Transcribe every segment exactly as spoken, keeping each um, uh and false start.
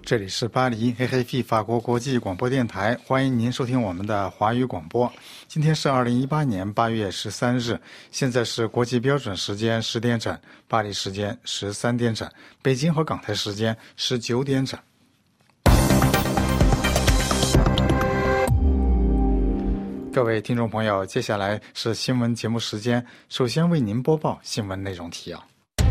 这里是巴黎 A F P 法国国际广播电台，欢迎您收听我们的华语广播。今天是二零一八年八月十三日，现在是国际标准时间十点整，巴黎时间十三点整，北京和港台时间十九点整。各位听众朋友，接下来是新闻节目时间，首先为您播报新闻内容提要。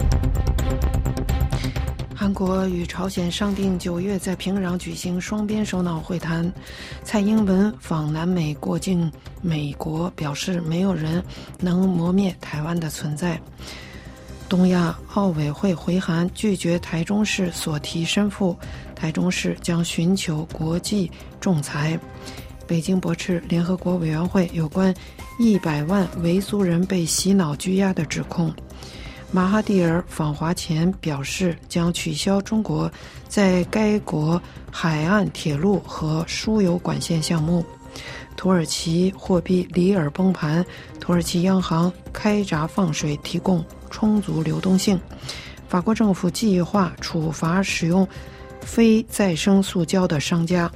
韩国与朝鲜商定九月在平壤举行双边首脑会谈，蔡英文访南美过境美国，表示没有人能磨灭台湾的存在。东亚奥委会回函拒绝台中市所提申复，台中市将寻求国际仲裁。北京驳斥联合国委员会有关一百万维族人被洗脑拘押的指控。马哈蒂尔访华前表示将取消中国在该国海岸铁路和输油管线项目。土耳其货币里尔崩盘，土耳其央行开闸放水提供充足流动性。法国政府计划处罚使用非再生塑胶的商家。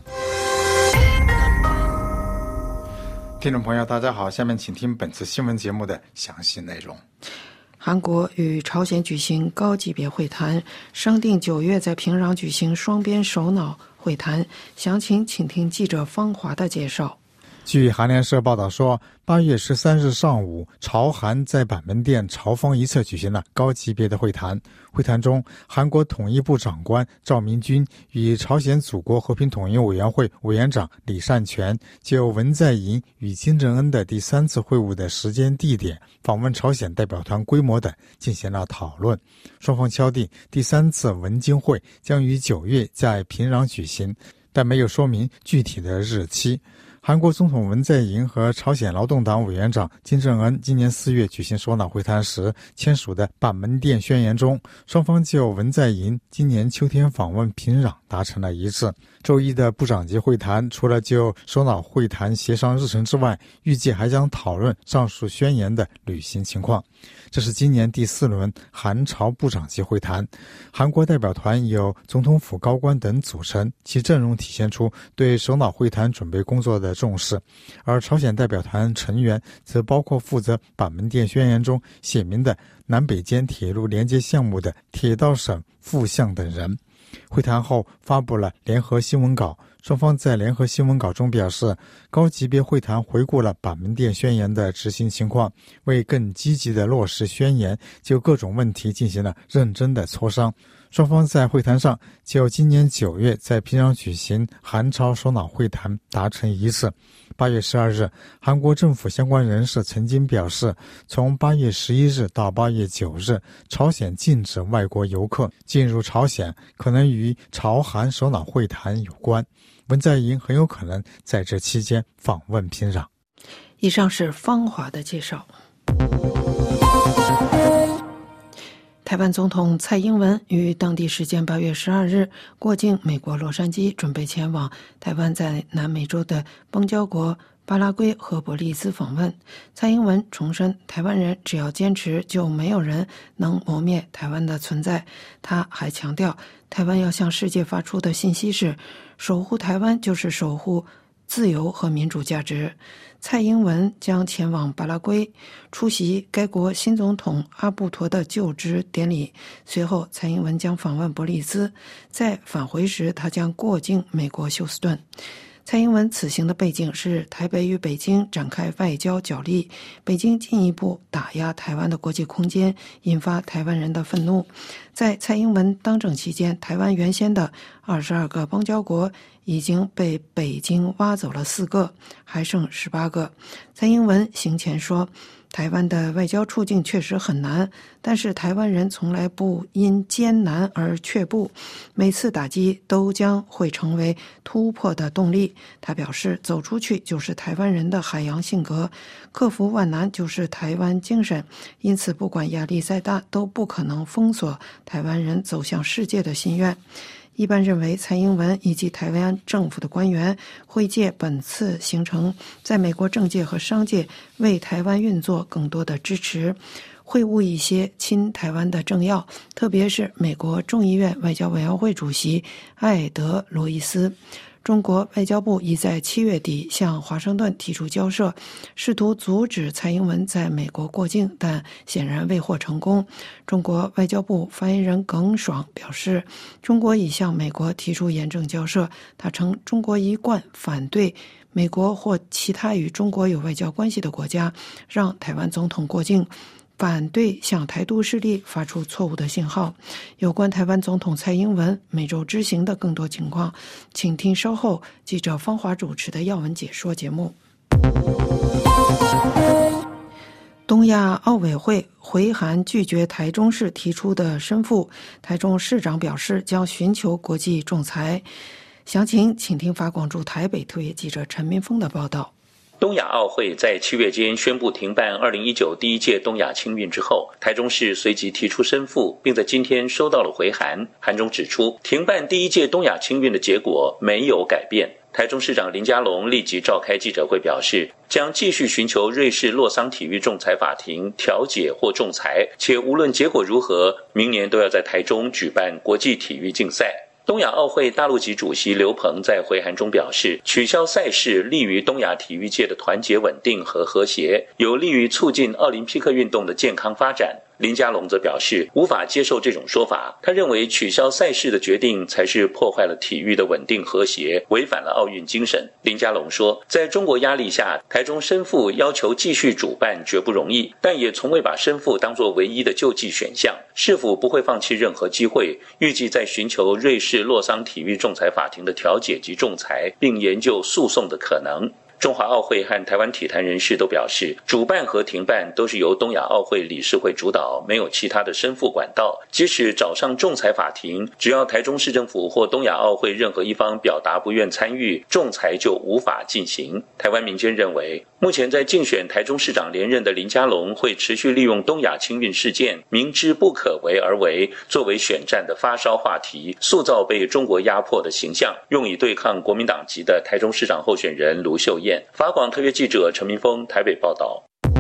听众朋友大家好，下面请听本次新闻节目的详细内容。 韩国与朝鲜举行高级别会谈，商定九月在平壤举行双边首脑会谈。详情请听记者方华的介绍。 据韩联社报道说，八月十三日上午，朝韩在板门店朝方一侧举行了高级别的会谈。会谈中，韩国统一部长官赵明军与朝鲜祖国和平统一委员会委员长李善权就文在寅与金正恩的第三次会晤的时间、地点、访问朝鲜代表团规模等进行了讨论。双方敲定第三次文金会将于九月在平壤举行，但没有说明具体的日期。韩国总统文在寅和朝鲜劳动党委员长金正恩今年四月举行首脑会谈时签署的板门店宣言中，双方就文在寅今年秋天访问平壤达成了一致。周一的部长级会谈除了就首脑会谈协商日程之外，预计还将讨论上述宣言的履行情况。这是今年第四轮韩朝部长级会谈，韩国代表团由总统府高官等组成，其阵容体现出对首脑会谈准备工作的重视。而朝鲜代表团成员则包括负责板门店宣言中写明的南北间铁路连接项目的铁道省副相等人。会谈后发布了联合新闻稿，双方在联合新闻稿中表示，高级别会谈回顾了板门店宣言的执行情况，为更积极地落实宣言，就各种问题进行了认真的磋商。双方在会谈上就今年九月在平壤举行韩朝首脑会谈达成一致。八月十二日，韩国政府相关人士曾经表示，从八月十一日到八月九日，朝鲜禁止外国游客进入朝鲜，可能与朝韩首脑会谈有关。文在寅很有可能在这期间访问平壤。 以上是方华的介绍。台湾总统蔡英文于当地时间八月十二日过境美国洛杉矶，准备前往台湾在南美洲的邦交国巴拉圭和伯利兹访问。蔡英文重申，台湾人只要坚持，就没有人能磨灭台湾的存在。他还强调，台湾要向世界发出的信息是，守护台湾就是守护自由和民主价值。蔡英文将前往巴拉圭出席该国新总统阿布托的就职典礼，随后蔡英文将访问伯利兹，在返回时他将过境美国休斯顿。蔡英文此行的背景是台北与北京展开外交角力，北京进一步打压台湾的国际空间，引发台湾人的愤怒。在蔡英文当政期间，台湾原先的二十二个邦交国已经被北京挖走了四个，还剩十八个。蔡英文行前说，台湾的外交处境确实很难，但是台湾人从来不因艰难而却步，每次打击都将会成为突破的动力。他表示，走出去就是台湾人的海洋性格，克服万难就是台湾精神，因此不管压力再大，都不可能封锁台湾人走向世界的心愿。一般认为，蔡英文以及台湾政府的官员会借本次行程在美国政界和商界为台湾运作更多的支持。 会晤一些亲台湾的政要，特别是美国众议院外交委员会主席艾德·罗伊斯。中国外交部已在七月底向华盛顿提出交涉，试图阻止蔡英文在美国过境，但显然未获成功。中国外交部发言人耿爽表示，中国已向美国提出严正交涉。他称，中国一贯反对美国或其他与中国有外交关系的国家让台湾总统过境，反对向台独势力发出错误的信号。有关台湾总统蔡英文每周之行的更多情况，请听稍后记者方华主持的要闻解说节目。东亚奥委会回函拒绝台中市提出的申复，台中市长表示将寻求国际仲裁。详情请听法广驻台北特约记者陈明峰的报道。 东亚奥会在七月间宣布停办二零一九第一届东亚青运之后，台中市随即提出申复，并在今天收到了回函。函中指出，停办第一届东亚青运的结果没有改变。台中市长林佳龙立即召开记者会，表示将继续寻求瑞士洛桑体育仲裁法庭调解或仲裁，且无论结果如何，明年都要在台中举办国际体育竞赛。东亚奥会大陆籍主席刘鹏在回函中表示，取消赛事利于东亚体育界的团结稳定和和谐，有利于促进奥林匹克运动的健康发展。林佳龙则表示无法接受这种说法，他认为取消赛事的决定才是破坏了体育的稳定和谐，违反了奥运精神。林佳龙说，在中国压力下，台中申复要求继续主办绝不容易，但也从未把申复当作唯一的救济选项，市府不会放弃任何机会，预计在寻求瑞士洛桑体育仲裁法庭的调解及仲裁，并研究诉讼的可能。中华奥会和台湾体坛人士都表示，主办和停办都是由东亚奥会理事会主导，没有其他的申复管道。即使找上仲裁法庭，只要台中市政府或东亚奥会任何一方表达不愿参与，仲裁就无法进行。台湾民间认为，目前在竞选台中市长连任的林佳龙会持续利用东亚青运事件，明知不可为而为，作为选战的发烧话题，塑造被中国压迫的形象，用以对抗国民党籍的台中市长候选人卢秀燕。法广特约记者陈明峰台北报道。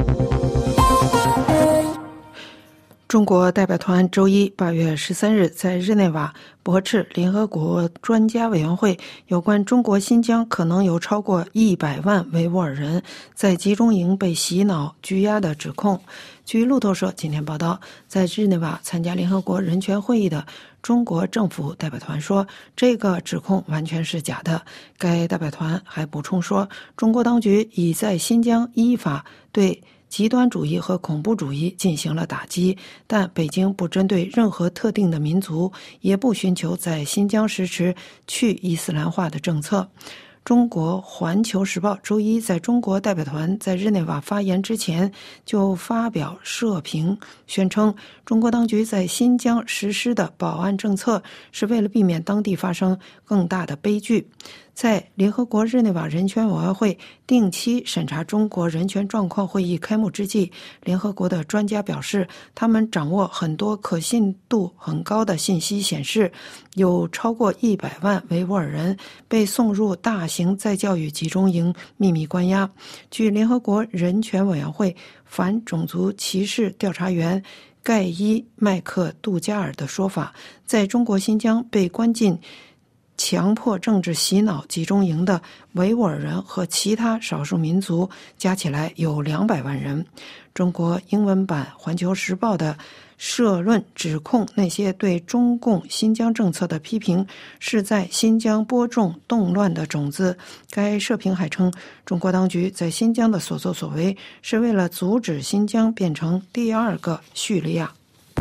中国代表团周一八月十三日在日内瓦驳斥联合国专家委员会有关中国新疆可能有超过一百万维吾尔人在集中营被洗脑拘押的指控。据路透社今天报道，在日内瓦参加联合国人权会议的中国政府代表团说，这个指控完全是假的。该代表团还补充说，中国当局已在新疆依法对极端主义和恐怖主义进行了打击，但北京不针对任何特定的民族，也不寻求在新疆实施去伊斯兰化的政策。中国环球时报周一在中国代表团在日内瓦发言之前就发表社评，宣称中国当局在新疆实施的保安政策是为了避免当地发生更大的悲剧。在联合国日内瓦人权委员会定期审查中国人权状况会议开幕之际，联合国的专家表示，他们掌握很多可信度很高的信息，显示有超过一百万维吾尔人被送入大型再教育集中营秘密关押。据联合国人权委员会反种族歧视调查员盖伊麦克杜加尔的说法，在中国新疆被关进强迫政治洗脑集中营的维吾尔人和其他少数民族加起来有两百万人。中国英文版《环球时报》的社论指控那些对中共新疆政策的批评是在新疆播种动乱的种子。该社评还称，中国当局在新疆的所作所为是为了阻止新疆变成第二个叙利亚。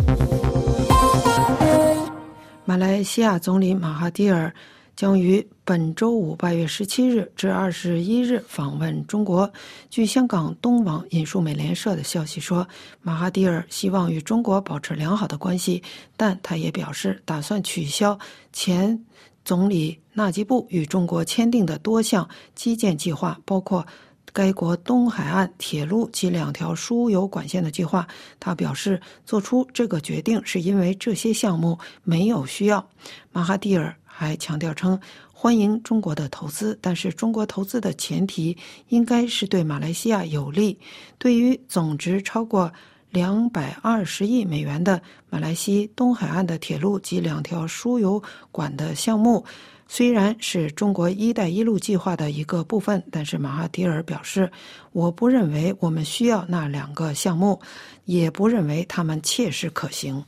马来西亚总理马哈蒂尔将于本周五八月十七日至二十一日访问中国。据香港东网引述美联社的消息说，马哈蒂尔希望与中国保持良好的关系，但他也表示打算取消前总理纳吉布与中国签订的多项基建计划，包括该国东海岸铁路及两条输油管线的计划。他表示，做出这个决定是因为这些项目没有需要。马哈蒂尔还强调称，欢迎中国的投资，但是中国投资的前提应该是对马来西亚有利。对于总值超过两百二十亿美元的马来西东海岸的铁路及两条输油管的项目，虽然是中国一带一路计划的一个部分，但是马哈蒂尔表示，我不认为我们需要那两个项目，也不认为他们切实可行。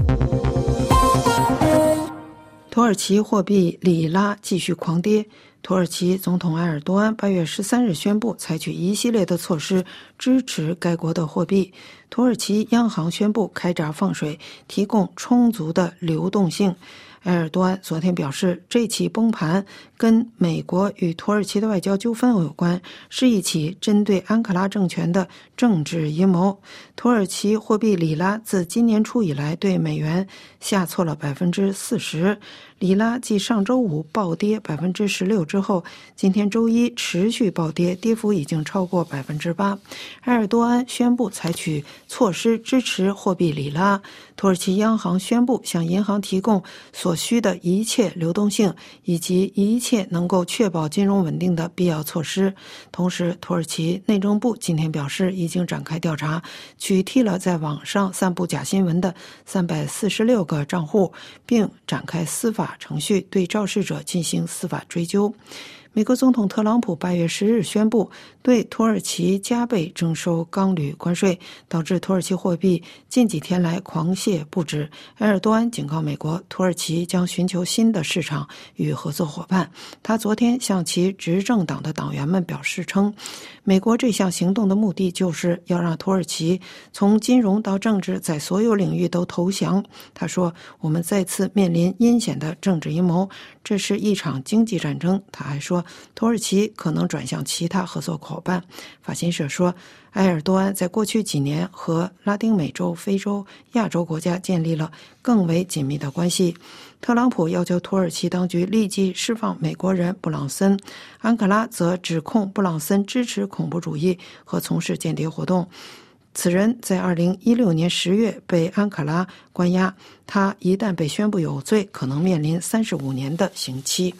土耳其货币里拉继续狂跌，土耳其总统埃尔多安八月十三日宣布采取一系列的措施支持该国的货币。土耳其央行宣布开闸放水，提供充足的流动性。埃尔多安昨天表示，这起崩盘跟美国与土耳其的外交纠纷有关，是一起针对安卡拉政权的政治阴谋。土耳其货币里拉自今年初以来对美元下挫了百分之四十，里拉继上周五暴跌百分之十六之后，今天周一持续暴跌，跌幅已经超过百分之八。埃尔多安宣布采取措施支持货币里拉，土耳其央行宣布向银行提供所需的一切流动性以及一切能够确保金融稳定的必要措施。同时，土耳其内政部今天表示，已经展开调查，取缔了在网上散布假新闻的三百四十六个账户，并展开司法程序对肇事者进行司法追究。美国总统特朗普八月十日宣布对土耳其加倍征收钢铝关税，导致土耳其货币近几天来狂泻不止。埃尔多安警告美国，土耳其将寻求新的市场与合作伙伴。他昨天向其执政党的党员们表示称，美国这项行动的目的就是要让土耳其从金融到政治在所有领域都投降。他说，我们再次面临阴险的政治阴谋，这是一场经济战争。他还说，土耳其可能转向其他合作伙伴。法新社说，埃尔多安在过去几年和拉丁美洲、非洲、亚洲国家建立了更为紧密的关系。特朗普要求土耳其当局立即释放美国人布朗森，安卡拉则指控布朗森支持恐怖主义和从事间谍活动。此人在二零一六年十月被安卡拉关押，他一旦被宣布有罪，可能面临三十五年的刑期。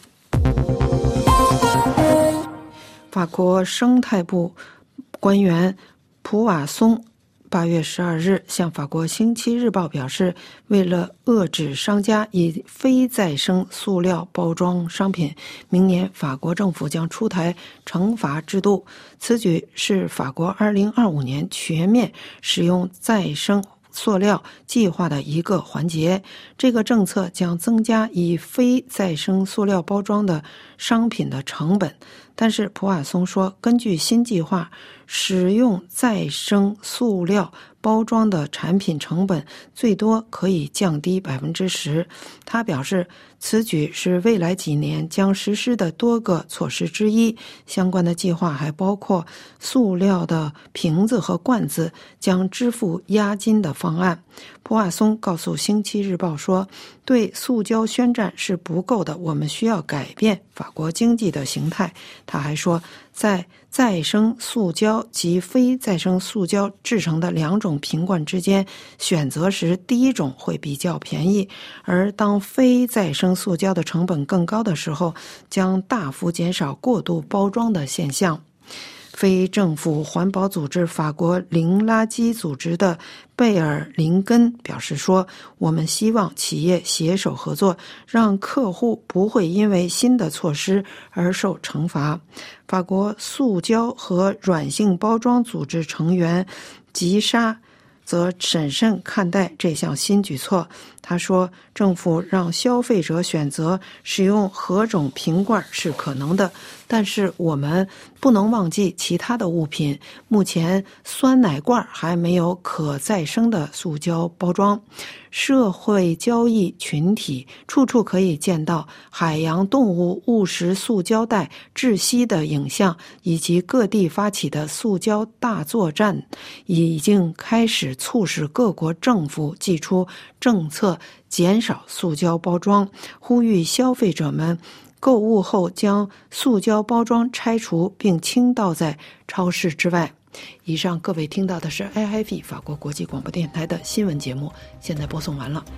法国生态部官员普瓦松八月十二日向法国《星期日报》表示，为了遏制商家以非再生塑料包装商品，明年法国政府将出台惩罚制度。此举是法国二零二五年全面使用再生塑料计划的一个环节。这个政策将增加以非再生塑料包装的商品的成本。但是普瓦松说，根据新计划，使用再生塑料包装的产品成本最多可以降低百分之十。他表示，此举是未来几年将实施的多个措施之一。相关的计划还包括塑料的瓶子和罐子将支付押金的方案。普瓦松告诉《星期日报》说，对塑胶宣战是不够的，我们需要改变法国经济的形态。他还说，在再生塑胶及非再生塑胶制成的两种瓶罐之间选择时，第一种会比较便宜，而当非再生塑胶的成本更高的时候，将大幅减少过度包装的现象。非政府环保组织法国零垃圾组织的贝尔林根表示说，我们希望企业携手合作，让客户不会因为新的措施而受惩罚。法国塑胶和软性包装组织成员吉沙则审慎看待这项新举措。他说，政府让消费者选择使用何种瓶罐是可能的，但是我们不能忘记其他的物品。目前酸奶罐还没有可再生的塑胶包装。社会交易群体处处可以见到海洋动物误食塑胶袋窒息的影像，以及各地发起的塑胶大作战，已经开始促使各国政府祭出政策减少塑胶包装，呼吁消费者们购物后将塑胶包装拆除并倾倒在超市之外。以上各位听到的是 I F I 法国国际广播电台的新闻节目，现在播送完了。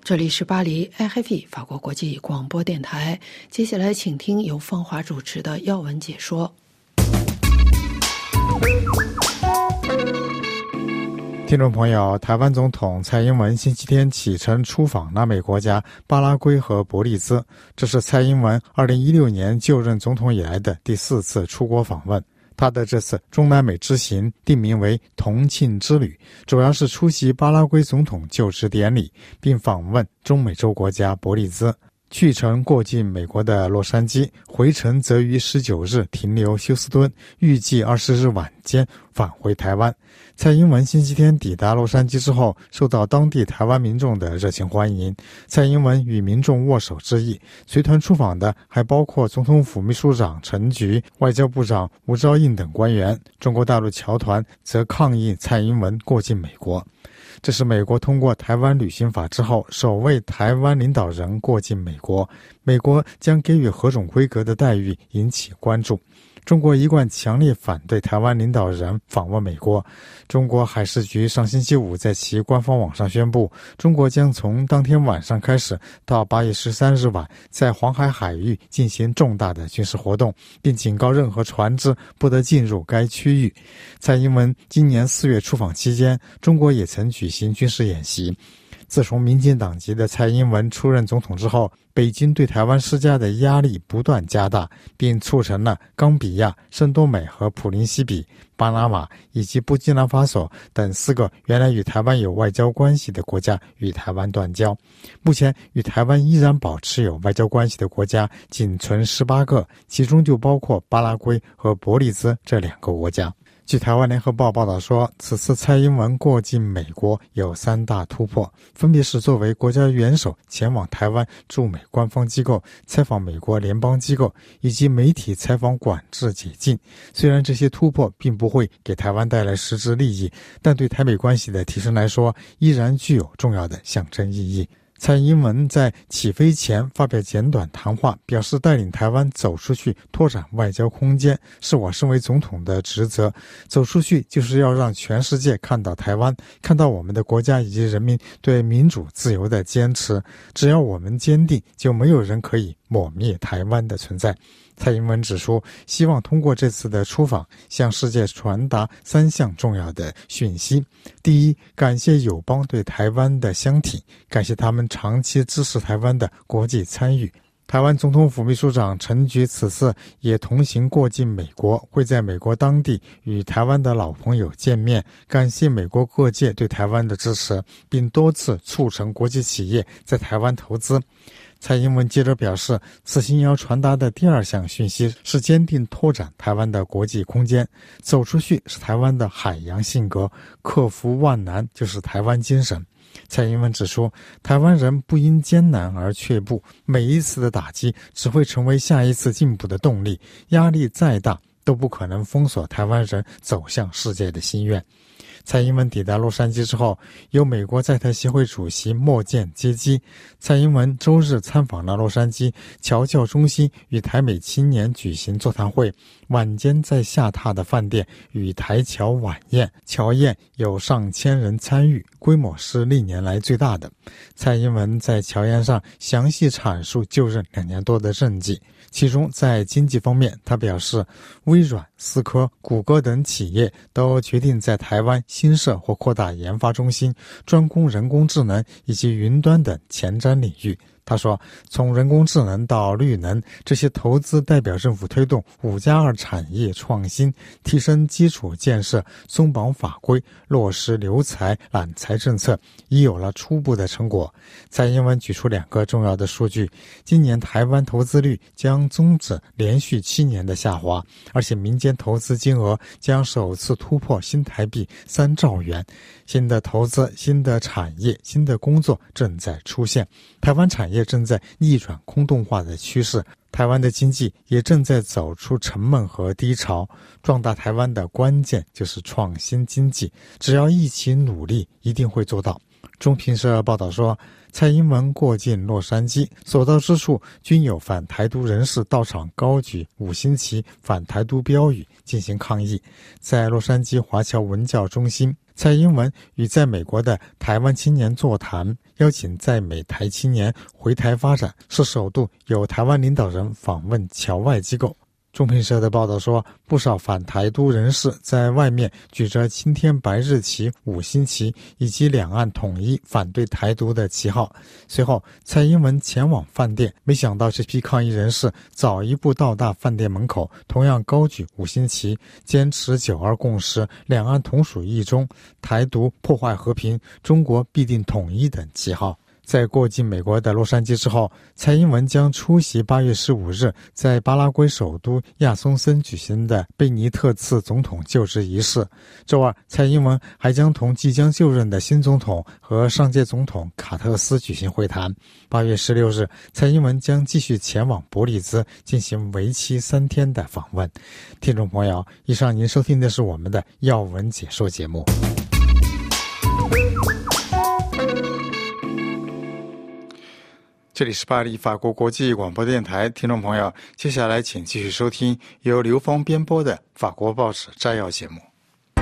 这里是巴黎 R F I 法国国际广播电台。接下来请听由方华主持的要闻解说。 听众朋友，台湾总统蔡英文星期天启程出访南美国家巴拉圭和伯利兹，这是蔡英文二零一六年就任总统以来的第四次出国访问。他的这次中南美之行定名为同庆之旅，主要是出席巴拉圭总统就职典礼，并访问中美洲国家伯利兹。去程过境美国的洛杉矶，回程则于十九日停留休斯敦，预计二十日晚间返回台湾。蔡英文星期天抵达洛杉矶之后，受到当地台湾民众的热情欢迎。蔡英文与民众握手致意，随团出访的还包括总统府秘书长陈菊、外交部长吴钊瑛等官员。中国大陆侨团则抗议蔡英文过境美国。这是美国通过台湾旅行法之后首位台湾领导人过境美国，美国将给予何种规格的待遇引起关注。中国一贯强烈反对台湾领导人访问美国。中国海事局上星期五在其官方网上宣布，中国将从当天晚上开始到八月十三日晚在黄海海域进行重大的军事活动，并警告任何船只不得进入该区域。蔡英文今年四月出访期间，中国也曾举行军事演习。自从民进党籍的蔡英文出任总统之后，北京对台湾施加的压力不断加大，并促成了冈比亚、圣多美和普林西比、巴拿马以及布基纳法索等四个原来与台湾有外交关系的国家与台湾断交。目前与台湾依然保持有外交关系的国家仅存十八个，其中就包括巴拉圭和伯利兹这两个国家。据台湾联合报报道说，此次蔡英文过境美国有三大突破，分别是作为国家元首前往台湾驻美官方机构采访美国联邦机构，以及媒体采访管制解禁。虽然这些突破并不会给台湾带来实质利益，但对台美关系的提升来说，依然具有重要的象征意义。蔡英文在起飞前发表简短谈话，表示带领台湾走出去，拓展外交空间，是我身为总统的职责。走出去就是要让全世界看到台湾，看到我们的国家以及人民对民主自由的坚持。只要我们坚定，就没有人可以抹灭台湾的存在。蔡英文指出，希望通过这次的出访，向世界传达三项重要的讯息。第一，感谢友邦对台湾的相挺，感谢他们长期支持台湾的国际参与。台湾总统府秘书长陈菊此次也同行过境美国，会在美国当地与台湾的老朋友见面，感谢美国各界对台湾的支持，并多次促成国际企业在台湾投资。蔡英文接着表示，此行要传达的第二项讯息是坚定拓展台湾的国际空间。走出去是台湾的海洋性格，克服万难就是台湾精神。蔡英文指出，台湾人不因艰难而却步，每一次的打击只会成为下一次进步的动力，压力再大都不可能封锁台湾人走向世界的心愿。蔡英文抵达洛杉矶之后，由美国在台协会主席莫健接机。蔡英文周日参访了洛杉矶侨教中心，与台美青年举行座谈会，晚间在下榻的饭店与台侨晚宴，侨宴有上千人参与，规模是历年来最大的。蔡英文在侨宴上详细阐述就任两年多的政绩，其中在经济方面，他表示，微软、思科、谷歌等企业都决定在台湾新设或扩大研发中心，专攻人工智能以及云端等前瞻领域。他说，从人工智能到绿能，这些投资代表政府推动五加二产业创新，提升基础建设，松绑法规，落实留才揽才政策，已有了初步的成果。蔡英文举出两个重要的数据，今年台湾投资率将终止连续七年的下滑，而且民间投资金额将首次突破新台币三兆元。新的投资、新的产业、新的工作正在出现，台湾产业正在逆转空洞化的趋势，台湾的经济也正在走出沉闷和低潮。壮大台湾的关键就是创新经济，只要一起努力，一定会做到。中评社报道说，蔡英文过境洛杉矶，所到之处均有反台独人士到场高举五星旗、反台独标语进行抗议。在洛杉矶华侨文教中心，蔡英文与在美国的台湾青年座谈， 邀请在美台青年回台发展，是首度有台湾领导人访问侨外机构。中评社的报道说，不少反台独人士在外面举着青天白日旗、五星旗以及两岸统一反对台独的旗号。随后蔡英文前往饭店，没想到这批抗议人士早一步到达饭店门口，同样高举五星旗，坚持九二共识、两岸同属一中、台独破坏和平、中国必定统一等旗号。在过境美国的洛杉矶之后，蔡英文将出席八月十五日在巴拉圭首都亚松森举行的贝尼特次总统就职仪式。周二，蔡英文还将同即将就任的新总统和上届总统卡特斯举行会谈。八月十六日，蔡英文将继续前往伯利兹进行为期三天的访问。听众朋友，以上您收听的是我们的要闻解说节目。这里是巴黎法国国际广播电台，听众朋友，接下来请继续收听由刘峰编播的法国报纸摘要节目。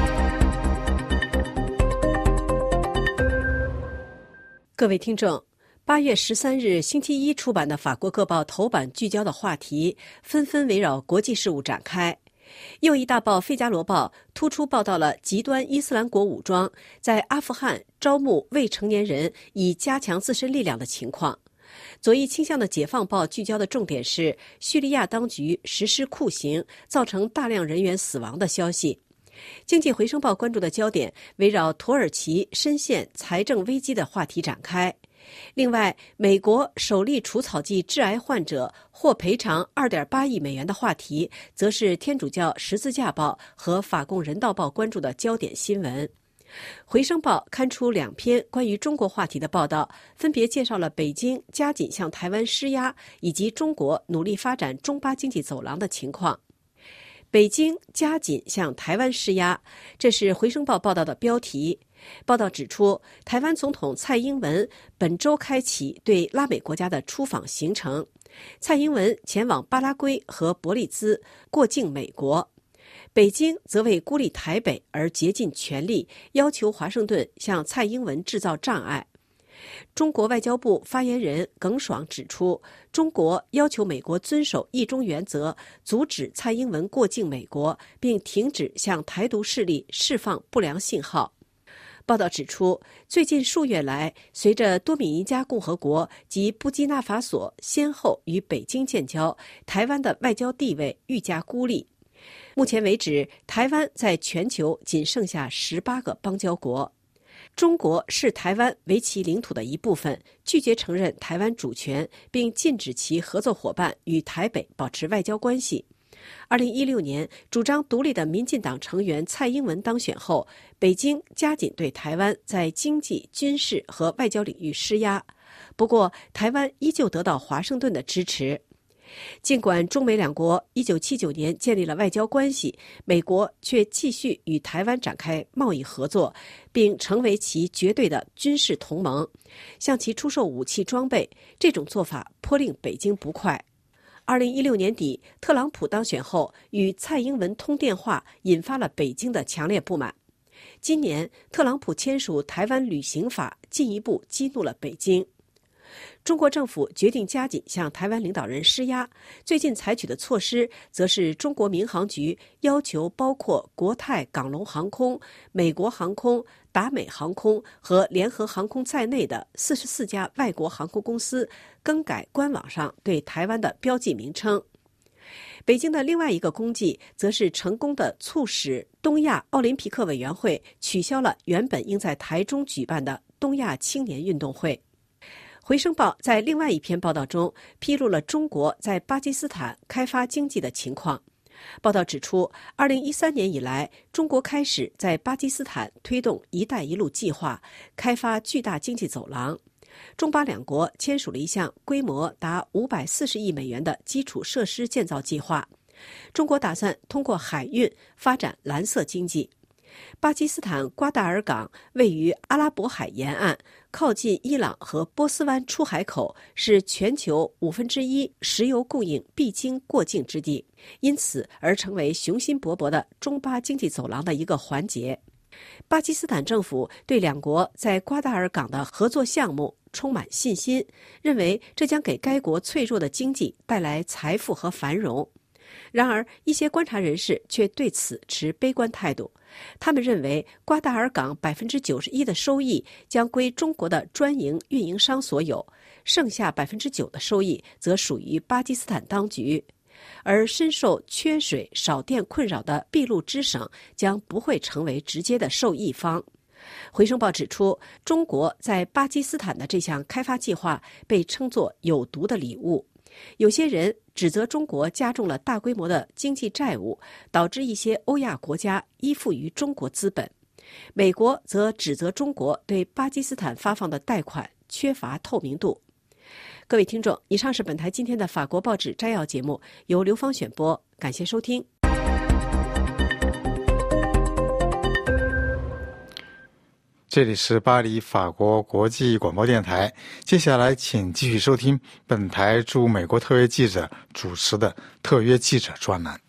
各位听众，八月十三日星期一出版的法国各报头版聚焦的话题纷纷围绕国际事务展开。右翼大报《费加罗报》突出报道了极端伊斯兰国武装在阿富汗招募未成年人以加强自身力量的情况。左翼倾向的《解放报》聚焦的重点是叙利亚当局实施酷刑，造成大量人员死亡的消息。经济回声报关注的焦点围绕土耳其深陷财政危机的话题展开。另外，美国首例除草剂致癌患者获赔偿 二点八亿美元的话题，则是天主教十字架报和法共人道报关注的焦点新闻。回声报刊出两篇关于中国话题的报道，分别介绍了北京加紧向台湾施压，以及中国努力发展中巴经济走廊的情况。北京加紧向台湾施压，这是回声报报道的标题。报道指出，台湾总统蔡英文本周开启对拉美国家的出访行程，蔡英文前往巴拉圭和伯利兹过境美国。北京则为孤立台北而竭尽全力，要求华盛顿向蔡英文制造障碍。中国外交部发言人耿爽指出，中国要求美国遵守一中原则，阻止蔡英文过境美国，并停止向台独势力释放不良信号。报道指出，最近数月来，随着多米尼加共和国及布基纳法索先后与北京建交，台湾的外交地位愈加孤立。目前为止，台湾在全球仅剩下十八个邦交国。中国视台湾为其领土的一部分，拒绝承认台湾主权，并禁止其合作伙伴与台北保持外交关系。二零一六年，主张独立的民进党成员蔡英文当选后，北京加紧对台湾在经济、军事和外交领域施压。不过，台湾依旧得到华盛顿的支持。尽管中美两国一九七九年建立了外交关系，美国却继续与台湾展开贸易合作，并成为其绝对的军事同盟，向其出售武器装备。这种做法颇令北京不快。二零一六年底，特朗普当选后与蔡英文通电话，引发了北京的强烈不满。今年，特朗普签署台湾旅行法，进一步激怒了北京。中国政府决定加紧向台湾领导人施压，最近采取的措施则是中国民航局要求包括国泰港龙航空、美国航空、达美航空和联合航空在内的四十四家外国航空公司更改官网上对台湾的标记名称。北京的另外一个功绩则是成功地促使东亚奥林匹克委员会取消了原本应在台中举办的东亚青年运动会。回声报在另外一篇报道中披露了中国在巴基斯坦开发经济的情况。报道指出，二零一三年以来，中国开始在巴基斯坦推动“一带一路”计划，开发巨大经济走廊。中巴两国签署了一项规模达五百四十亿美元的基础设施建造计划。中国打算通过海运发展蓝色经济。巴基斯坦瓜达尔港位于阿拉伯海沿岸，靠近伊朗和波斯湾出海口，是全球五分之一石油供应必经过境之地，因此而成为雄心勃勃的中巴经济走廊的一个环节。 巴基斯坦政府对两国在瓜达尔港的合作项目充满信心，认为这将给该国脆弱的经济带来财富和繁荣。然而，一些观察人士却对此持悲观态度。他们认为，瓜达尔港百分之九十一的收益将归中国的专营运营商所有，剩下百分之九的收益则属于巴基斯坦当局。而深受缺水、少电困扰的俾路支省将不会成为直接的受益方。回声报指出，中国在巴基斯坦的这项开发计划被称作有毒的礼物。有些人指责中国加重了大规模的经济债务，导致一些欧亚国家依附于中国资本。美国则指责中国对巴基斯坦发放的贷款缺乏透明度。各位听众，以上是本台今天的法国报纸摘要节目，由刘芳选播，感谢收听。 这里是巴黎法国国际广播电台，接下来请继续收听本台驻美国特约记者主持的特约记者专栏。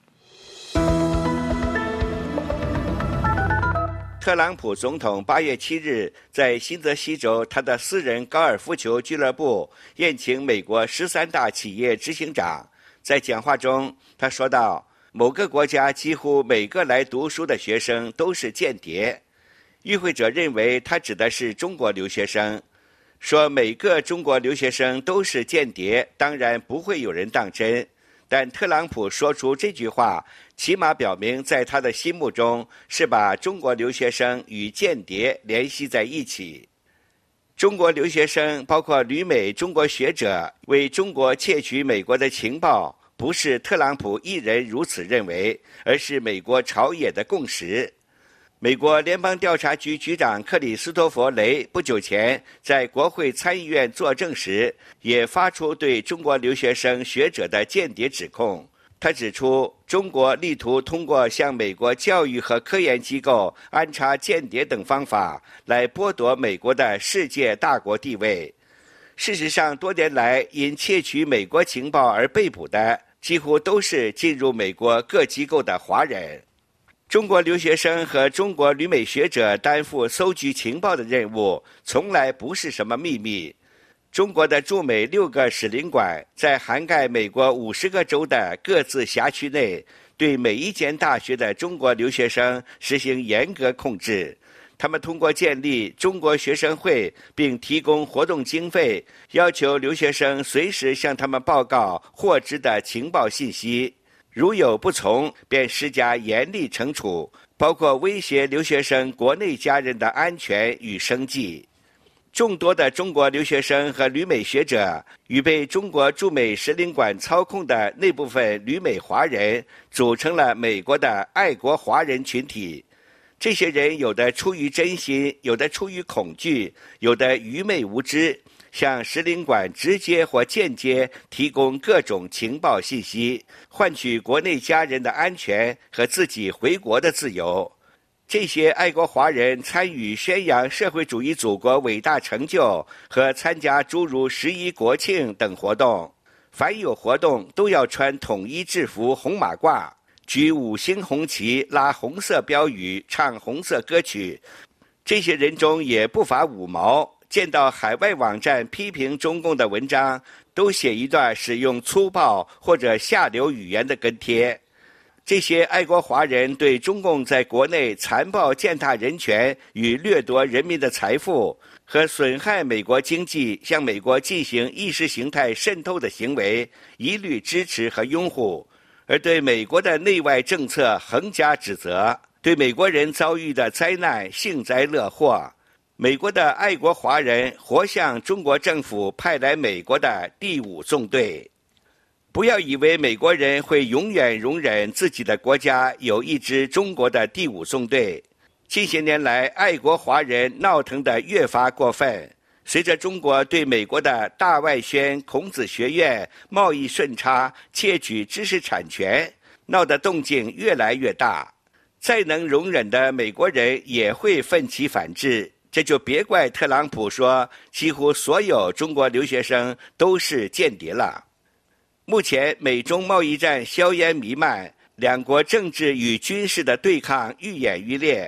特朗普总统八月七日在新泽西州他的私人高尔夫球俱乐部宴请美国十三大企业执行长。在讲话中，他说道，某个国家几乎每个来读书的学生都是间谍。与会者认为他指的是中国留学生，说每个中国留学生都是间谍，当然不会有人当真。但特朗普说出这句话，起码表明在他的心目中是把中国留学生与间谍联系在一起。中国留学生包括旅美中国学者为中国窃取美国的情报，不是特朗普一人如此认为，而是美国朝野的共识。美国联邦调查局局长克里斯托弗·雷不久前在国会参议院作证时，也发出对中国留学生学者的间谍指控。他指出，中国力图通过向美国教育和科研机构安插间谍等方法，来剥夺美国的世界大国地位。事实上，多年来因窃取美国情报而被捕的，几乎都是进入美国各机构的华人。中国留学生和中国旅美学者担负搜集情报的任务，从来不是什么秘密。中国的驻美六个使领馆在涵盖美国五十个州的各自辖区内，对每一间大学的中国留学生实行严格控制。他们通过建立中国学生会，并提供活动经费，要求留学生随时向他们报告获知的情报信息。如有不从，便施加严厉惩处，包括威胁留学生国内家人的安全与生计。众多的中国留学生和旅美学者与被中国驻美使领馆操控的那部分旅美华人组成了美国的爱国华人群体。这些人有的出于真心，有的出于恐惧，有的愚昧无知，向使领馆直接或间接提供各种情报信息，换取国内家人的安全和自己回国的自由。这些爱国华人参与宣扬社会主义祖国伟大成就和参加诸如十一国庆等活动，凡有活动都要穿统一制服红马褂，举五星红旗，拉红色标语，唱红色歌曲。这些人中也不乏五毛，见到海外网站批评中共的文章，都写一段使用粗暴或者下流语言的跟帖。这些爱国华人对中共在国内残暴践踏人权与掠夺人民的财富和损害美国经济、向美国进行意识形态渗透的行为一律支持和拥护，而对美国的内外政策横加指责，对美国人遭遇的灾难幸灾乐祸。美国的爱国华人活像中国政府派来美国的第五纵队。不要以为美国人会永远容忍自己的国家有一支中国的第五纵队。近些年来，爱国华人闹腾得越发过分。随着中国对美国的大外宣、孔子学院、贸易顺差、窃取知识产权，闹得动静越来越大。再能容忍的美国人也会奋起反制，这就别怪特朗普说几乎所有中国留学生都是间谍了。目前美中贸易战硝烟弥漫，两国政治与军事的对抗愈演愈烈。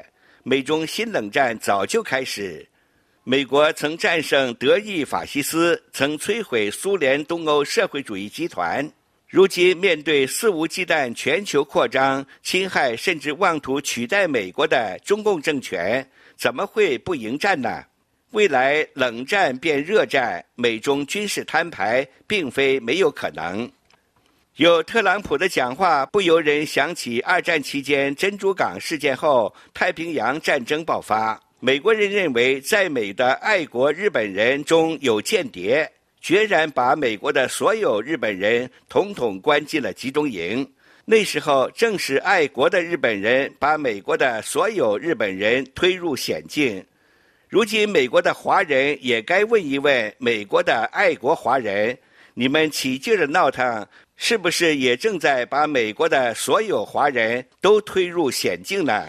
美中新冷战早就开始。美国曾战胜德意法西斯，曾摧毁苏联东欧社会主义集团。如今面对肆无忌惮全球扩张、侵害甚至妄图取代美国的中共政权，怎么会不迎战呢？未来冷战变热战，美中军事摊牌并非没有可能。有特朗普的讲话不由人想起二战期间珍珠港事件后太平洋战争爆发，美国人认为在美的爱国日本人中有间谍，决然把美国的所有日本人统统关进了集中营。那时候正是爱国的日本人把美国的所有日本人推入险境。如今美国的华人也该问一问美国的爱国华人，你们起劲的闹腾，是不是也正在把美国的所有华人都推入险境呢？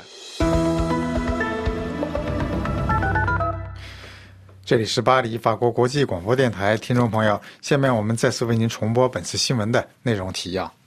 这里是巴黎法国国际广播电台，听众朋友，下面我们再次为您重播本次新闻的内容提要。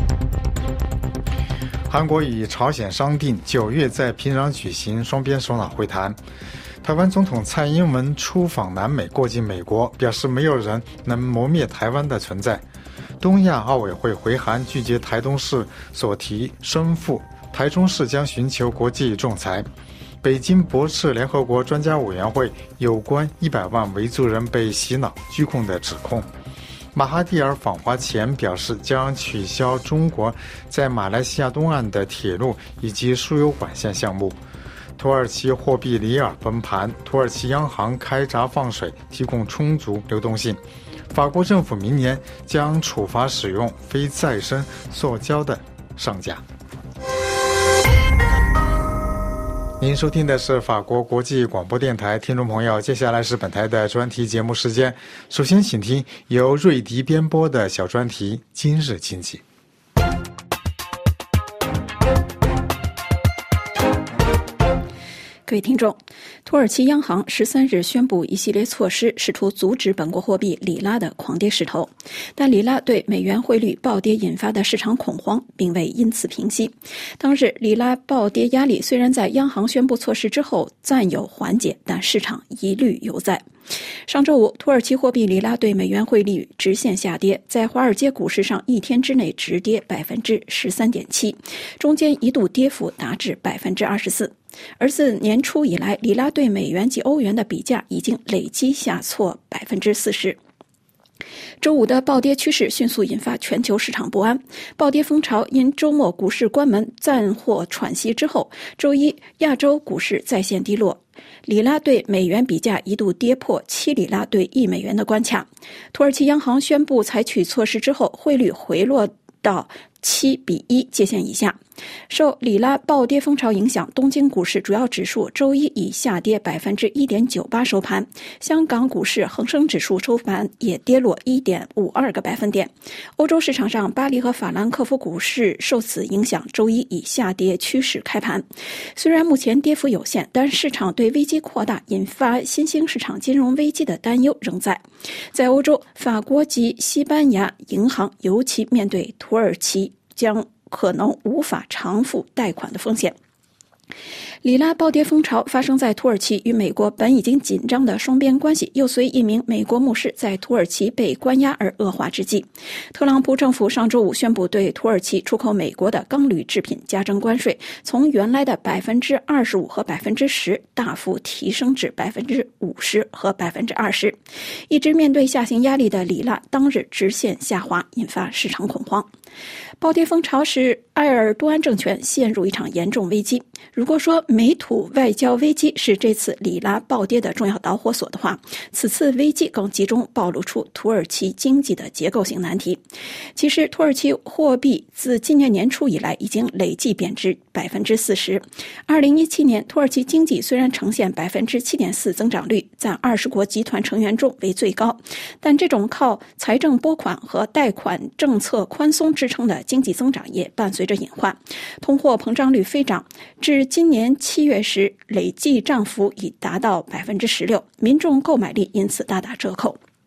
韩国与朝鲜商定九月在平壤举行双边首脑会谈。台湾总统蔡英文出访南美过境美国，表示没有人能磨灭台湾的存在。东亚奥委会回函拒绝台东市所提申复，台中市将寻求国际仲裁。北京驳斥联合国专家委员会有关一百万维族人被洗脑拘控的指控。马哈蒂尔访华前表示将取消中国在马来西亚东岸的铁路以及输油管线项目。土耳其货币里尔崩盘，土耳其央行开闸放水，提供充足流动性。法国政府明年将处罚使用非再生塑胶的商家。您收听的是法国国际广播电台，听众朋友，接下来是本台的专题节目时间。首先请听由瑞迪编播的小专题《今日经济》。 各位听众，土耳其央行十三日宣布一系列措施，试图阻止本国货币里拉的狂跌势头，但里拉对美元汇率暴跌引发的市场恐慌并未因此平息。当日里拉暴跌压力虽然在央行宣布措施之后暂有缓解，但市场疑虑犹在。上周五，土耳其货币里拉对美元汇率直线下跌，在华尔街股市上一天之内直跌百分之十三点七，中间一度跌幅达至百分之二十四。而自年初以来，里拉对美元及欧元的比价已经累积下挫百分之四十。周五的暴跌趋势迅速引发全球市场不安，暴跌风潮因周末股市关门暂获喘息之后，周一亚洲股市再现低落，里拉对美元比价一度跌破七里拉对一美元的关卡。土耳其央行宣布采取措施之后，汇率回落到七比一界限以下。受里拉暴跌风潮影响，东京股市主要指数周一以下跌百分之一点九八收盘，香港股市恒生指数收盘也跌落一点五二个百分点。欧洲市场上，巴黎和法兰克福股市受此影响，周一以下跌趋势开盘。虽然目前跌幅有限，但市场对危机扩大引发新兴市场金融危机的担忧仍在。在欧洲，法国及西班牙银行尤其面对土耳其将可能无法偿付贷款的风险。里拉暴跌风潮发生在土耳其与美国本已经紧张的双边关系又随一名美国牧师在土耳其被关押而恶化之际。特朗普政府上周五宣布对土耳其出口美国的钢铝制品加征关税，从原来的百分之二十五和百分之十大幅提升至百分之五十和百分之二十。一直面对下行压力的里拉当日直线下滑，引发市场恐慌。暴跌风潮使埃尔多安政权陷入一场严重危机。如果说美土外交危机是这次里拉暴跌的重要导火索的话，此次危机更集中暴露出土耳其经济的结构性难题。其实，土耳其货币自今年年初以来已经累计贬值百分之四十。二零一七年，土耳其经济虽然呈现百分之七点四增长率，在二十国集团成员中为最高，但这种靠财政拨款和贷款政策宽松支撑的经济增长也伴随着隐患，通货膨胀率飞涨，至今年七月时累计涨幅已达到百分之十六，民众购买力因此大打折扣。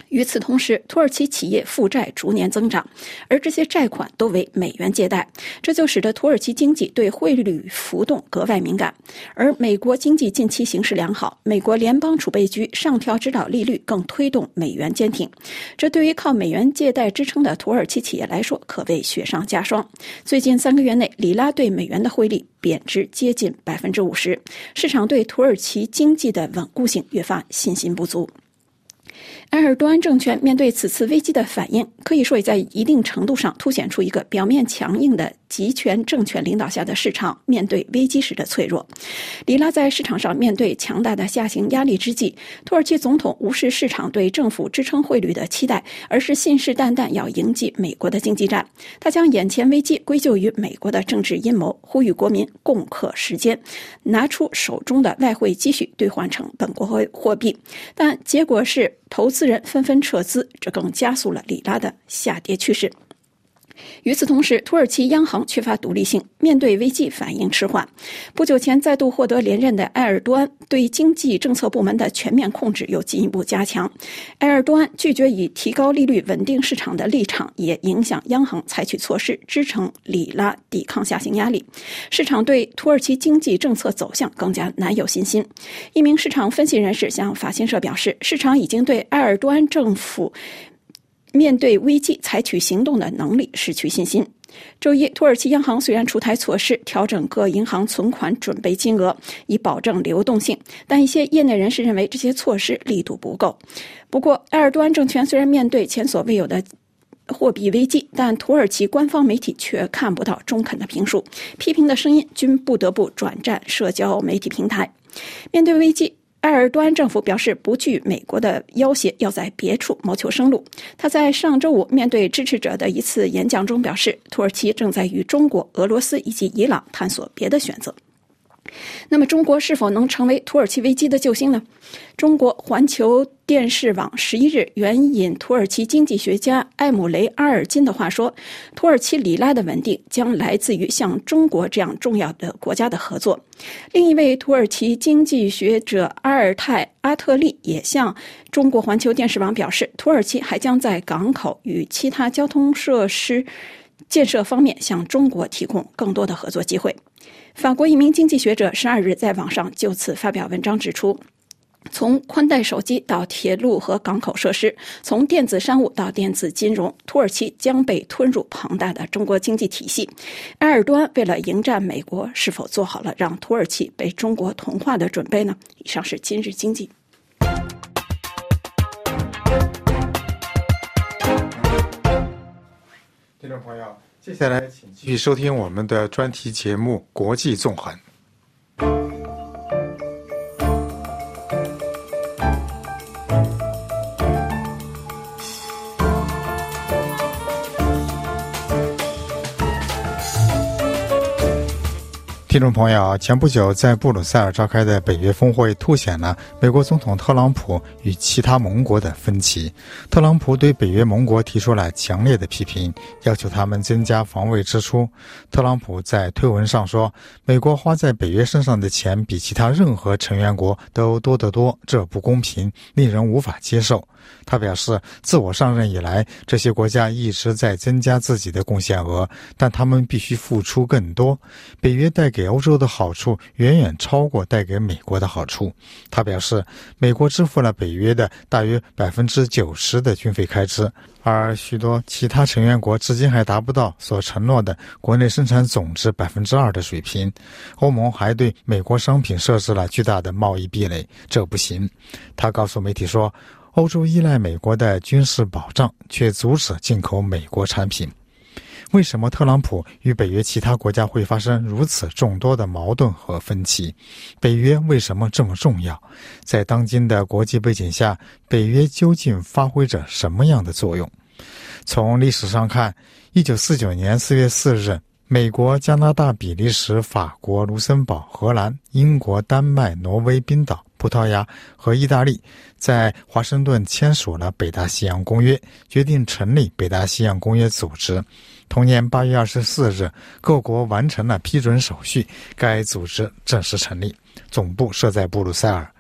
与此同时，土耳其企业负债逐年增长，而这些债款都为美元借贷，这就使得土耳其经济对汇率浮动格外敏感。而美国经济近期形势良好，美国联邦储备局上调指导利率，更推动美元坚挺。这对于靠美元借贷支撑的土耳其企业来说，可谓雪上加霜。最近三个月内，里拉对美元的汇率贬值接近百分之五十，市场对土耳其经济的稳固性越发信心不足。埃尔多安政权面对此次危机的反应，可以说也在一定程度上凸显出一个表面强硬的集权政权领导下的市场面对危机时的脆弱。里拉在市场上面对强大的下行压力之际，土耳其总统无视市场对政府支撑汇率的期待，而是信誓旦旦要迎击美国的经济战。他将眼前危机归咎于美国的政治阴谋，呼吁国民共克时艰，拿出手中的外汇积蓄兑换成本国货币。但结果是投资人纷纷撤资，这更加速了里拉的下跌趋势。与此同时，土耳其央行缺乏独立性，面对危机反应迟缓。不久前再度获得连任的埃尔多安对经济政策部门的全面控制又进一步加强。埃尔多安拒绝以提高利率稳定市场的立场，也影响央行采取措施支撑里拉抵抗下行压力。市场对土耳其经济政策走向更加难有信心。一名市场分析人士向法新社表示，市场已经对埃尔多安政府面对危机采取行动的能力失去信心。周一，土耳其央行虽然出台措施调整各银行存款准备金额，以保证流动性，但一些业内人士认为这些措施力度不够。不过，埃尔多安政权虽然面对前所未有的货币危机，但土耳其官方媒体却看不到中肯的评述，批评的声音均不得不转战社交媒体平台。面对危机，埃尔多安政府表示不惧美国的要挟，要在别处谋求生路。他在上周五面对支持者的一次演讲中表示，土耳其正在与中国、俄罗斯以及伊朗探索别的选择。那么中国是否能成为土耳其危机的救星呢？中国环球电视网十一日援引土耳其经济学家艾姆雷阿尔金的话说，土耳其里拉的稳定将来自于像中国这样重要的国家的合作。另一位土耳其经济学者阿尔泰阿特利也向中国环球电视网表示，土耳其还将在港口与其他交通设施建设方面向中国提供更多的合作机会。法国一名经济学者十二日在网上就此发表文章指出，从宽带手机到铁路和港口设施，从电子商务到电子金融，土耳其将被吞入庞大的中国经济体系。埃尔多安为了迎战美国，是否做好了让土耳其被中国同化的准备呢？以上是今日经济。 听众朋友，接下来请继续收听我们的专题节目《国际纵横》。听众朋友，前不久在布鲁塞尔召开的北约峰会凸显了美国总统特朗普与其他盟国的分歧。特朗普对北约盟国提出了强烈的批评，要求他们增加防卫支出。特朗普在推文上说，美国花在北约身上的钱比其他任何成员国都多得多，这不公平，令人无法接受。他表示，自我上任以来，这些国家一直在增加自己的贡献额，但他们必须付出更多。北约带给欧洲的好处远远超过带给美国的好处。他表示，美国支付了北约的大约 百分之九十 的军费开支，而许多其他成员国至今还达不到所承诺的国内生产总值 百分之二 的水平。欧盟还对美国商品设置了巨大的贸易壁垒，这不行。他告诉媒体说，欧洲依赖美国的军事保障，却阻止进口美国产品。为什么特朗普与北约其他国家会发生如此众多的矛盾和分歧？北约为什么这么重要？在当今的国际背景下，北约究竟发挥着什么样的作用？从历史上看，一九四九年四月四日，美国、加拿大、比利时、法国、卢森堡、荷兰、英国、丹麦、挪威、冰岛、葡萄牙和意大利在华盛顿签署了北大西洋公约，决定成立北大西洋公约组织。同年八月二十四日，各国完成了批准手续，该组织正式成立，总部设在布鲁塞尔。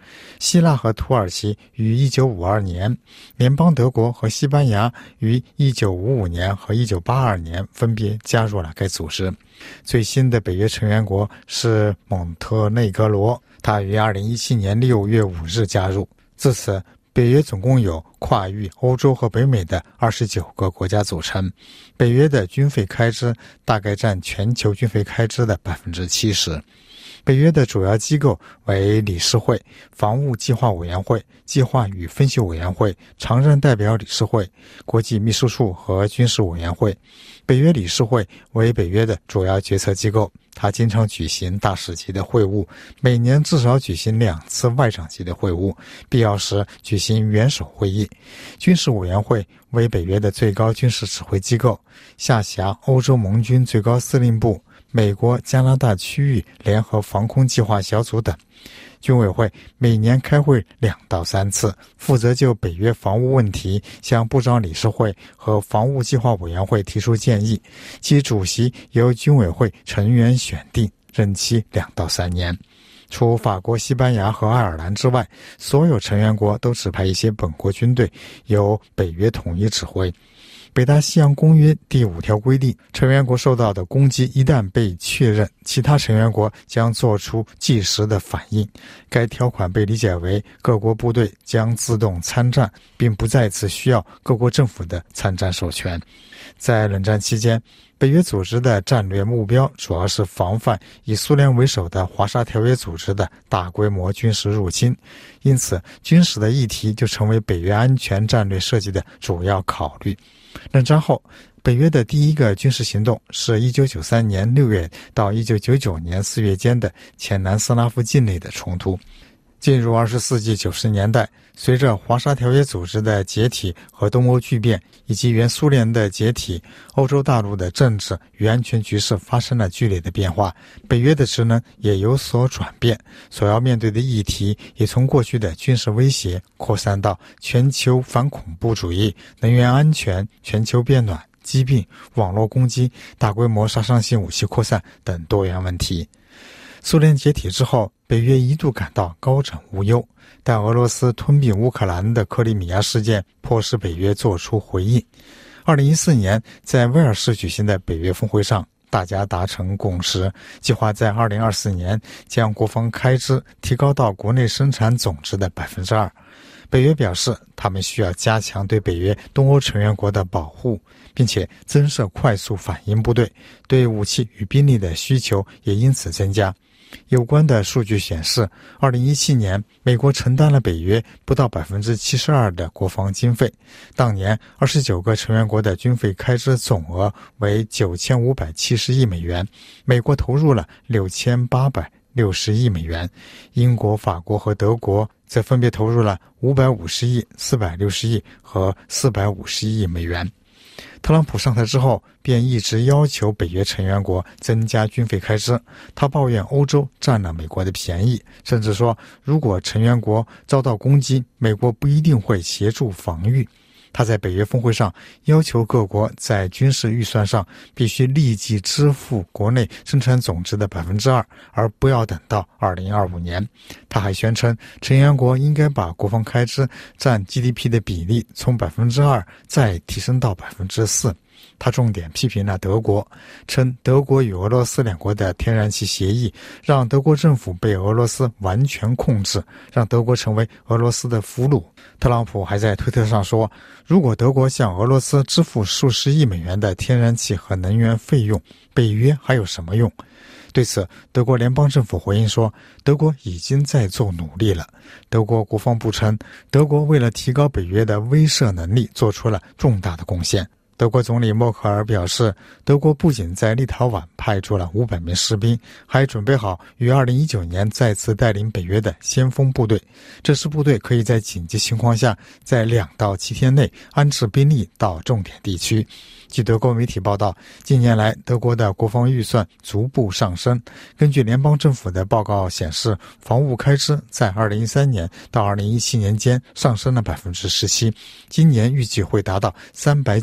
希腊和土耳其于一九五二年，联邦德国和西班牙于一九五五年和一九八二年分别加入了该组织。最新的北约成员国是蒙特内哥罗，它于二零一七年六月五日加入。自此，北约总共有跨域欧洲和北美的二十九个国家组成。北约的军费开支大概占全球军费开支的 百分之七十。北约的主要机构为理事会、防务计划委员会、计划与分析委员会、常任代表理事会、国际秘书处和军事委员会。北约理事会为北约的主要决策机构，它经常举行大使级的会晤，每年至少举行两次外长级的会晤，必要时举行元首会议。军事委员会为北约的最高军事指挥机构，下辖欧洲盟军最高司令部、美国加拿大区域联合防空计划小组等。军委会每年开会两到三次，负责就北约防务问题向部长理事会和防务计划委员会提出建议，其主席由军委会成员选定，任期两到三年。除法国、西班牙和爱尔兰之外，所有成员国都指派一些本国军队，由北约统一指挥。北大西洋公约第五条规定，成员国受到的攻击一旦被确认，其他成员国将做出即时的反应。该条款被理解为各国部队将自动参战，并不再次需要各国政府的参战授权。在冷战期间，北约组织的战略目标主要是防范以苏联为首的华沙条约组织的大规模军事入侵，因此军事的议题就成为北约安全战略设计的主要考虑。冷战后，北约的第一个军事行动是一九九三年六月到一九九九年四月间的前南斯拉夫境内的冲突。进入二十世纪九十年代，随着华沙条约组织的解体和东欧剧变以及原苏联的解体，欧洲大陆的政治与安全局势发生了剧烈的变化，北约的职能也有所转变，所要面对的议题也从过去的军事威胁扩散到全球反恐怖主义、能源安全、全球变暖、疾病、网络攻击、大规模杀伤性武器扩散等多元问题。苏联解体之后，北约一度感到高枕无忧，但俄罗斯吞并乌克兰的克里米亚事件迫使北约做出回应。二零一四年，在威尔士举行的北约峰会上，大家达成共识，计划在二零二四年将国防开支提高到国内生产总值的 百分之二。北约表示，他们需要加强对北约东欧成员国的保护，并且增设快速反应部队，对武器与兵力的需求也因此增加。有关的数据显示，二零一七年美国承担了北约不到 百分之七十二 的国防经费，当年二十九个成员国的军费开支总额为九千五百七十亿美元，美国投入了六千八百六十亿美元，英国、法国和德国则分别投入了五百五十亿、四百六十亿和四百五十亿美元。特朗普上台之后，便一直要求北约成员国增加军费开支。他抱怨欧洲占了美国的便宜，甚至说，如果成员国遭到攻击，美国不一定会协助防御。他在北约峰会上要求各国在军事预算上必须立即支付国内生产总值的 百分之二， 而不要等到二零二五年。他还宣称，成员国应该把国防开支占 G D P 的比例从 百分之二 再提升到 百分之四。他重点批评了德国，称德国与俄罗斯两国的天然气协议让德国政府被俄罗斯完全控制，让德国成为俄罗斯的俘虏。特朗普还在推特上说，如果德国向俄罗斯支付数十亿美元的天然气和能源费用，北约还有什么用？对此，德国联邦政府回应说，德国已经在做努力了。德国国防部称，德国为了提高北约的威慑能力做出了重大的贡献。德国总理默克尔表示，德国不仅在立陶宛派出了五百名士兵，还准备好于二零一九年再次带领北约的先锋部队。这支部队可以在紧急情况下，在两到七天内安置兵力到重点地区。据德国媒体报道，近年来德国的国防预算逐步上升。根据联邦政府的报告显示，防务开支在二零一三年到二零一七年间上升了 百分之十七， 今年预计会达到三百九十亿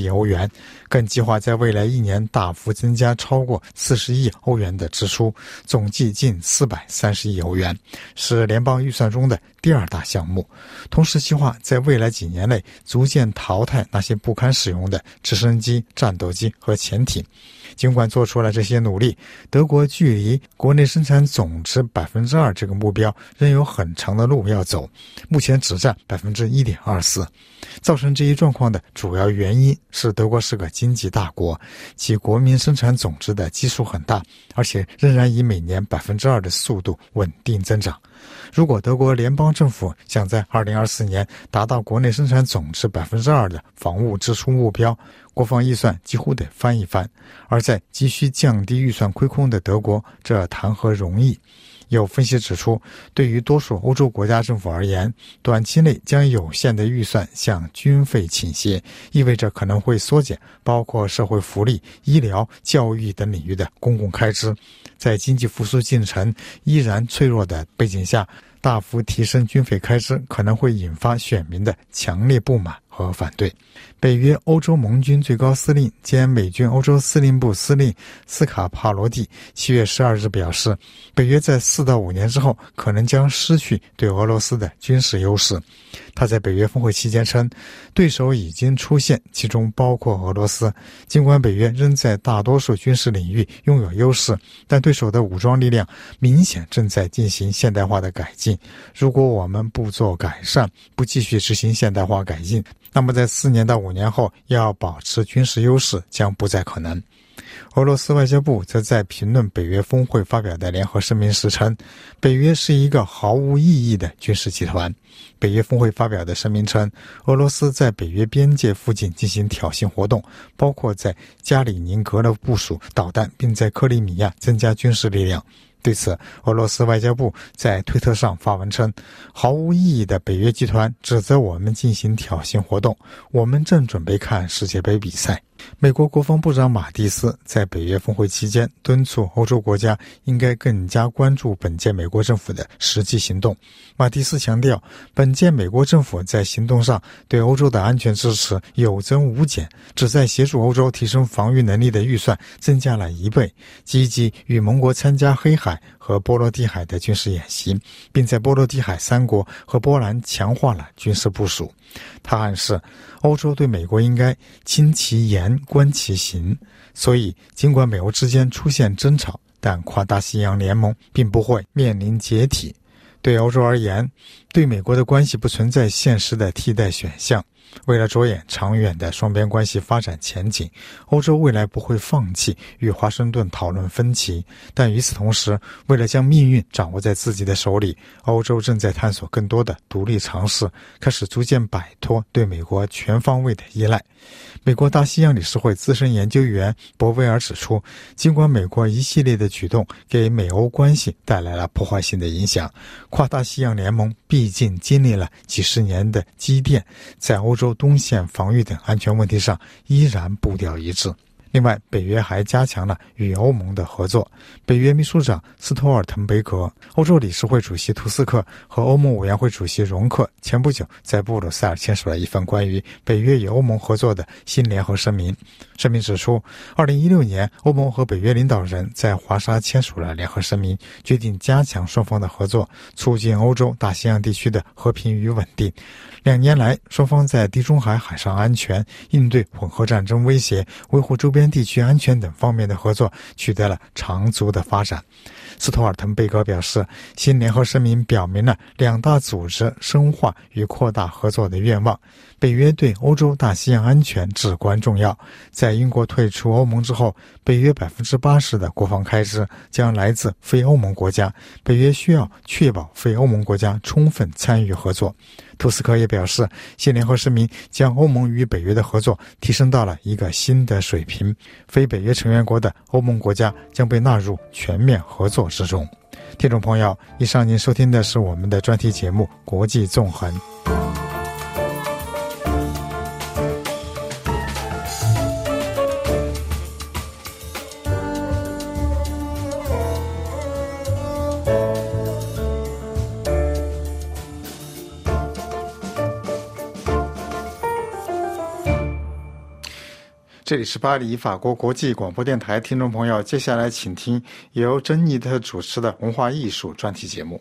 亿欧元，更计划在未来一年大幅增加超过四十亿欧元的支出，总计近四百三十亿欧元，是联邦预算中的第二大项目。同时计划在未来几年内逐渐淘汰那些不堪使用的直升机、战斗机和潜艇。尽管做出了这些努力，德国距离国内生产总值 百分之二 这个目标仍有很长的路要走，目前只占 百分之一点二四。 造成这一状况的主要原因是德国是个经济大国，其国民生产总值的基数很大，而且仍然以每年 百分之二 的速度稳定增长。如果德国联邦政府想在二零二四年达到国内生产总值 百分之二 的防务支出目标，国防预算几乎得翻一番，而在急需降低预算亏空的德国，这谈何容易。有分析指出，对于多数欧洲国家政府而言，短期内将有限的预算向军费倾斜，意味着可能会缩减包括社会福利、医疗、教育等领域的公共开支。在经济复苏进程依然脆弱的背景下，大幅提升军费开支可能会引发选民的强烈不满和反对。北约欧洲盟军最高司令兼美军欧洲司令部司令斯卡帕罗蒂七月十二日表示，北约在四到五年之后可能将失去对俄罗斯的军事优势。他在北约峰会期间称，对手已经出现，其中包括俄罗斯。尽管北约仍在大多数军事领域拥有优势，但对手的武装力量明显正在进行现代化的改进。如果我们不做改善，不继续执行现代化改进，那么在四年到五年后要保持军事优势将不再可能。俄罗斯外交部则在评论北约峰会发表的联合声明时称，北约是一个毫无意义的军事集团。北约峰会发表的声明称，俄罗斯在北约边界附近进行挑衅活动，包括在加里宁格勒部署导弹，并在克里米亚增加军事力量。对此，俄罗斯外交部在推特上发文称，毫无意义的北约集团指责我们进行挑衅活动，我们正准备看世界杯比赛。美国国防部长马蒂斯在北约峰会期间敦促欧洲国家应该更加关注本届美国政府的实际行动。马蒂斯强调，本届美国政府在行动上对欧洲的安全支持有增无减，旨在协助欧洲提升防御能力的预算增加了一倍，积极与盟国参加黑海和波罗的海的军事演习，并在波罗的海三国和波兰强化了军事部署。他暗示欧洲对美国应该亲其言观其行，所以尽管美欧之间出现争吵，但跨大西洋联盟并不会面临解体。对欧洲而言，对美国的关系不存在现实的替代选项。为了着眼长远的双边关系发展前景，欧洲未来不会放弃与华盛顿讨论分歧，但与此同时，为了将命运掌握在自己的手里，欧洲正在探索更多的独立尝试，开始逐渐摆脱对美国全方位的依赖。美国大西洋理事会资深研究员博威尔指出，尽管美国一系列的举动给美欧关系带来了破坏性的影响，跨大西洋联盟毕竟经历了几十年的积淀，在欧洲东线防御等安全问题上依然步调一致。另外，北约还加强了与欧盟的合作。北约秘书长斯托尔滕贝格、欧洲理事会主席图斯克和欧盟委员会主席容克前不久在布鲁塞尔签署了一份关于北约与欧盟合作的新联合声明。声明指出，二零一六年欧盟和北约领导人在华沙签署了联合声明，决定加强双方的合作，促进欧洲大西洋地区的和平与稳定。两年来，双方在地中海海上安全、应对混合战争威胁、维护周边地区安全等方面的合作取得了长足的发展。斯托尔滕贝格表示，新联合声明表明了两大组织深化与扩大合作的愿望。北约对欧洲大西洋安全至关重要。在英国退出欧盟之后，北约 百分之八十 的国防开支将来自非欧盟国家，北约需要确保非欧盟国家充分参与合作。图斯克也表示，新联合声明将欧盟与北约的合作提升到了一个新的水平，非北约成员国的欧盟国家将被纳入全面合作之中。听众朋友，以上您收听的是我们的专题节目《国际纵横》。 这里是巴黎法国国际广播电台，听众朋友，接下来请听由珍妮特主持的文化艺术专题节目。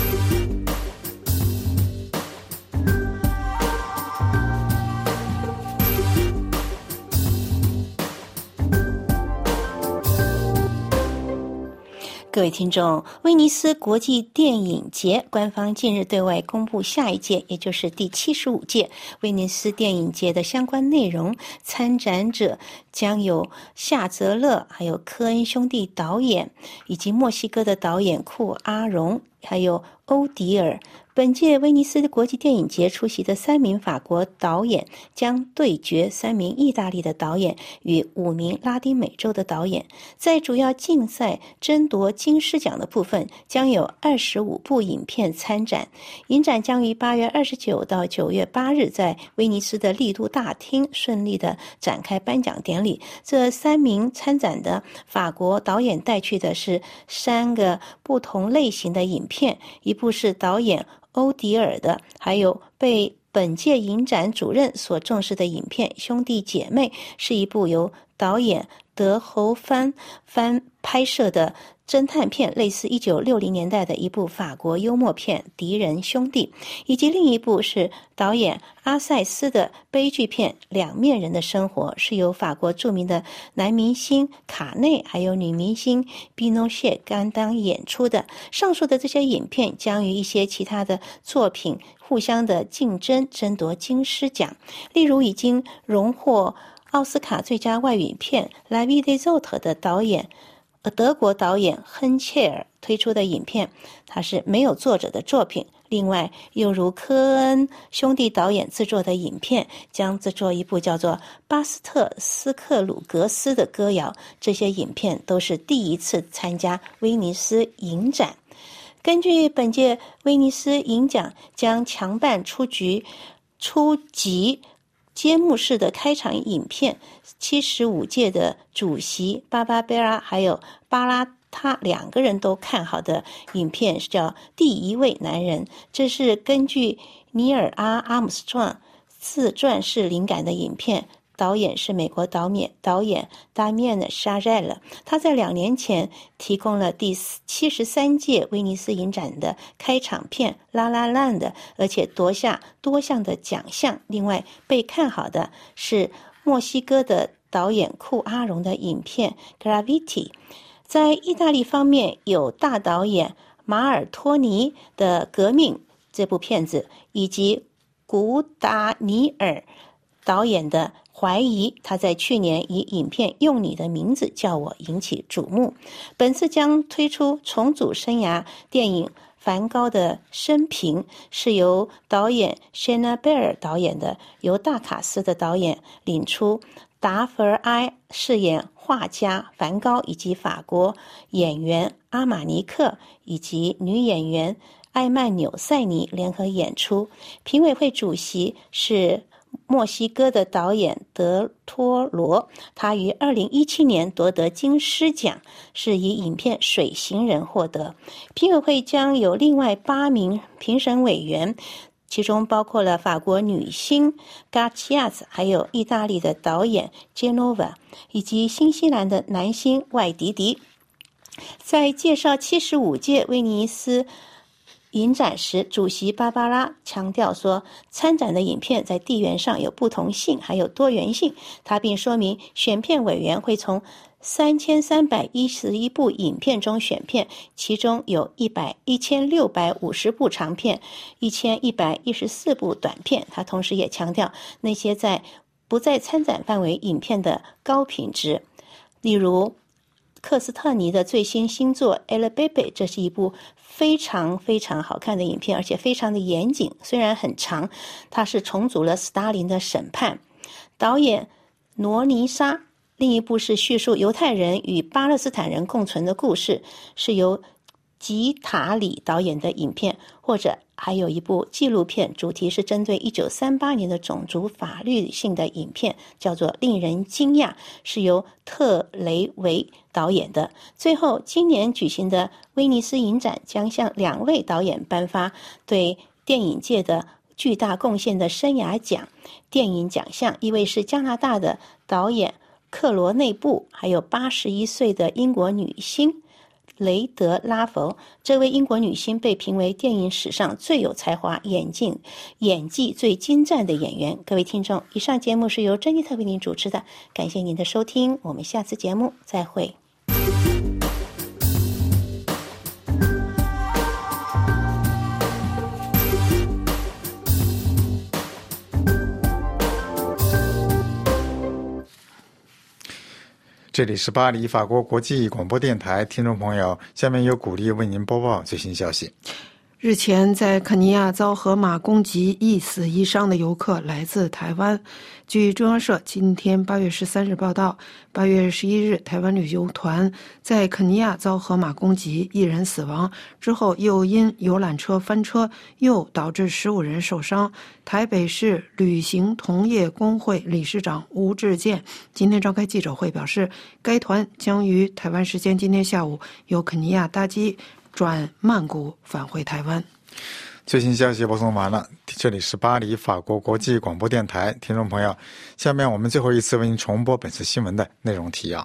各位听众，威尼斯国际电影节官方近日对外公布下一届，也就是第七十五届威尼斯电影节的相关内容。参展者将有夏泽勒，还有科恩兄弟导演，以及墨西哥的导演库阿荣，还有欧迪尔。本届威尼斯国际电影节出席的三名法国导演将对决三名意大利的导演与五名拉丁美洲的导演。在主要竞赛争夺金狮奖的部分，将有二十五部影片参展。影展将于八月二十九到九月八日在威尼斯的丽都大厅顺利的展开颁奖典礼。这三名参展的法国导演带去的是三个不同类型的影片，一部是导演欧迪尔的，还有被本届影展主任所重视的影片《兄弟姐妹》，是一部由导演德侯帆翻拍摄的侦探片，类似一九六零年代的一部法国幽默片《敌人兄弟》，以及另一部是导演阿塞斯的悲剧片《两面人的生活》，是由法国著名的男明星卡内还有女明星比诺谢担当演出的。上述的这些影片将与一些其他的作品互相的竞争，争夺金狮奖。例如已经荣获奥斯卡最佳外语片《La Vie des Autres》的导演德国导演亨切尔推出的影片，它是没有作者的作品。另外又如科恩兄弟导演制作的影片，将制作一部叫做巴斯特斯克鲁格斯的歌谣。这些影片都是第一次参加威尼斯影展。根据本届威尼斯影奖将强办出局出集揭幕式的开场影片，七十五届的主席巴巴贝拉还有巴拉他两个人都看好的影片是叫《第一位男人》，这是根据尼尔阿阿姆斯壮自传式灵感的影片，导演是美国导演导演达米安·沙热勒。他在两年前提供了第七十三届威尼斯影展的开场片《La La Land》，而且夺下多项的奖项。另外被看好的是墨西哥的导演库阿荣的影片《Gravity》。在意大利方面，有大导演马尔托尼的《革命》这部片子，以及古达尼尔导演的怀疑，他在去年以影片《用你的名字叫我》引起瞩目。本次将推出重组生涯电影《梵高的生平》，是由导演谢纳贝尔导演的，由大卡斯的导演领出达弗尔埃饰演画家梵高，以及法国演员阿马尼克以及女演员艾曼纽塞尼联合演出。评委会主席是墨西哥的导演德托罗，他于二零一七年夺得金狮奖，是以影片《水行人》获得。评委会将有另外八名评审委员，其中包括了法国女星 Gacciaz， 还有意大利的导演 Genova， 以及新西兰的男星外迪迪。在介绍七十五届威尼斯影展时，主席芭芭拉强调说，参展的影片在地缘上有不同性还有多元性。他并说明，选片委员会从三千三百一十一部影片中选片，其中有一千六百五十部长片，一千一百一十四部短片。他同时也强调那些在不在参展范围影片的高品质，例如克斯特尼的最新新作《El Bebe》，这是一部非常非常好看的影片，而且非常的严谨，虽然很长。它是重组了斯大林的审判。导演罗尼莎，另一部是叙述犹太人与巴勒斯坦人共存的故事，是由吉塔里导演的影片。或者还有一部纪录片，主题是针对一九三八年的种族法律性的影片，叫做《令人惊讶》，是由特雷维导演的。最后，今年举行的威尼斯影展将向两位导演颁发对电影界的巨大贡献的生涯奖电影奖项，一位是加拿大的导演克罗内布，还有八十一岁的英国女星雷德拉佛。这位英国女星被评为电影史上最有才华、演技演技最精湛的演员。各位听众，以上节目是由珍妮特为您主持的，感谢您的收听，我们下次节目再会。 这里是巴黎法国国际广播电台，听众朋友，下面由古丽为您播报最新消息。 日前，在肯尼亚遭河马攻击一死一伤的游客来自台湾。据中央社今天八月十三日报道，八月十一日，台湾旅游团在肯尼亚遭河马攻击，一人死亡，之后又因游览车翻车，又导致十五人受伤。台北市旅行同业工会理事长吴志健今天召开记者会表示，该团将于台湾时间今天下午由肯尼亚搭机转曼谷返回台湾。 最新消息播送完了，这里是巴黎法国国际广播电台，听众朋友，下面我们最后一次为您重播本次新闻的内容提要。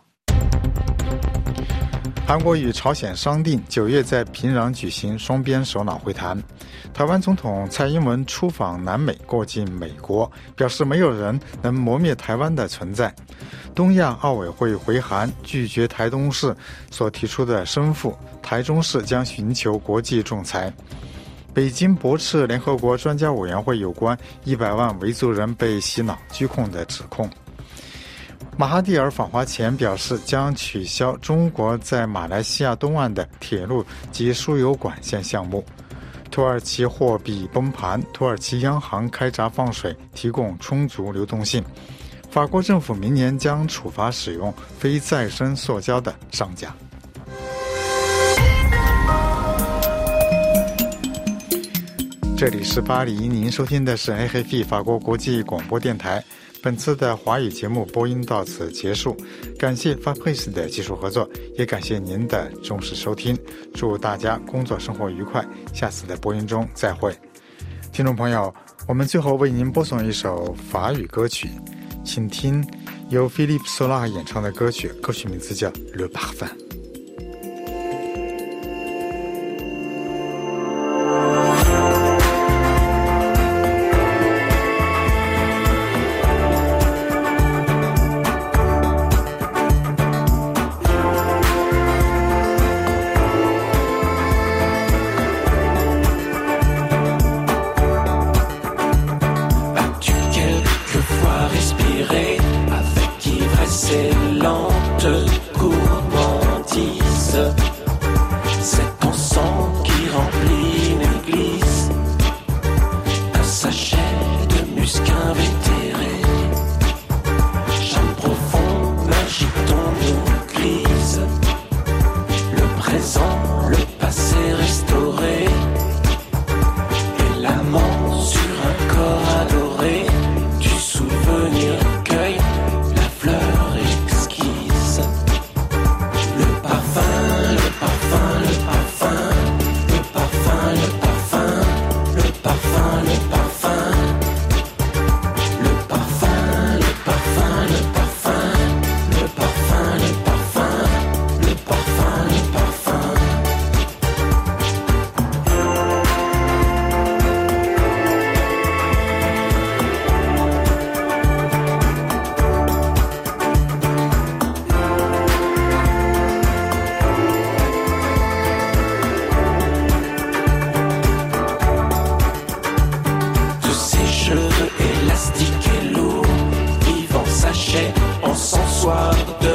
韩国与朝鲜商定九月在平壤举行双边首脑会谈。台湾总统蔡英文出访南美，过境美国，表示没有人能磨灭台湾的存在。东亚奥委会回函拒绝台东市所提出的申复，台中市将寻求国际仲裁。北京驳斥联合国专家委员会有关一百万维族人被洗脑拘控的指控。马哈蒂尔访华前表示，将取消中国在马来西亚东岸的铁路及输油管线项目。土耳其货币崩盘，土耳其央行开闸放水，提供充足流动性。法国政府明年将处罚使用非再生塑胶的商家。这里是巴黎，您收听的是 A F P 法国国际广播电台。本次的华语节目播音到此结束，感谢 Fabrice 的技术合作，也感谢您的忠实收听。祝大家工作生活愉快，下次的播音中再会。听众朋友，我们最后为您播送一首法语歌曲，请听由 Philippe Solar 演唱的歌曲，歌曲名字叫 Le parfum。